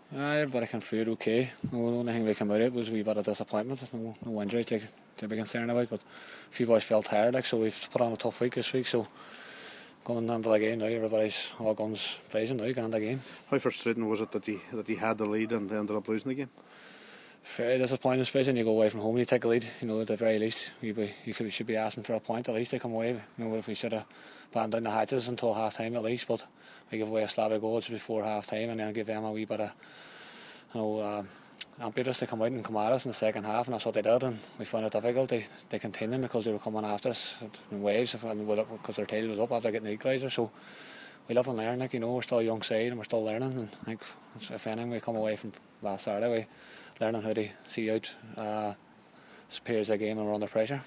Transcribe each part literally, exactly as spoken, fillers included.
Uh, everybody came through it okay. No, the only thing we came out of it was a wee bit of disappointment. No, no injuries to, to be concerned about, but a few boys felt tired, like, so we've put on a tough week this week. So going into the game now, everybody's all guns blazing now, going into the game. How frustrating was it that he that he had the lead and ended up losing the game? Very disappointing, especially when you go away from home and you take a lead. You know, at the very least, you, be, you could, should be asking for a point at least to come away. You know, if we should have banned down the hatches until half time at least, but we give away a slab of goals before half time and then give them a wee bit of, you know, uh, impetus to come out and come at us in the second half, and that's what they did. And we found it difficult to, to contain them because they were coming after us in waves because their tail was up after getting the equaliser. So we live and learn, like, you know, we're still a young side and we're still learning. And I think if anything, we come away from last Saturday, we learning how to see out uh, periods of the game and we're under pressure.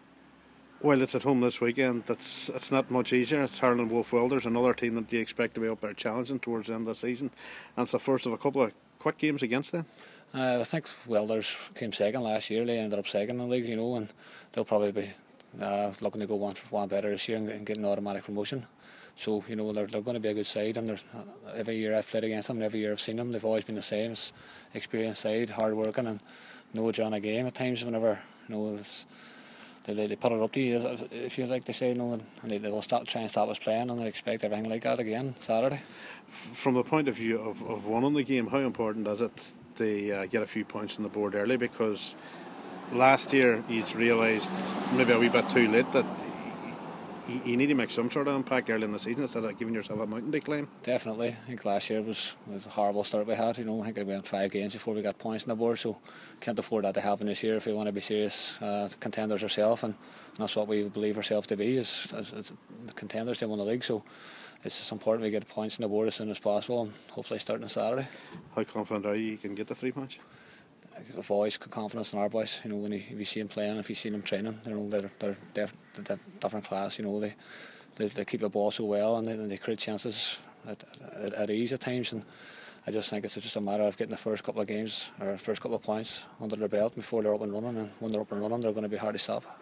Well, it's at home this weekend. It's it's not much easier. It's Harland Wolf Welders, another team that you expect to be up there challenging towards the end of the season, and it's the first of a couple of quick games against them. Uh, I think Welders came second last year. They ended up second in the league, you know, and they'll probably be uh, looking to go one for one better this year and, and get an automatic promotion. So, you know, they're, they're going to be a good side, and they're, uh, every year I've played against them and every year I've seen them, they've always been the same. It's experienced side, hard working, and know during a game at times whenever, you know, it's, they, they put it up to you, if you like, they say, you know, and they, they'll stop, try and stop us playing, and I expect everything like that again Saturday. From the point of view of, of winning the game, how important is it to uh, get a few points on the board early? Because last year you'd realised maybe a wee bit too late that you, you need to make some sort of impact early in the season instead of giving yourself a mountain to climb. Definitely. I think last year was, was a horrible start we had. You know, I think we went five games before we got points on the board, so can't afford that to happen this year if we want to be serious uh, contenders ourselves, and, and that's what we believe ourselves to be, is, as, as contenders to win the league. So it's just important we get points on the board as soon as possible, and hopefully starting on Saturday. How confident are you you can get the three points? I've always got confidence in our boys. You know, when you, if you see them playing, if you see them training, you know, they're they're, they're, they're different class. You know, they, they they keep the ball so well, and they, and they create chances at, at, at ease at times. And I just think it's just a matter of getting the first couple of games or first couple of points under their belt before they're up and running. And when they're up and running, they're going to be hard to stop.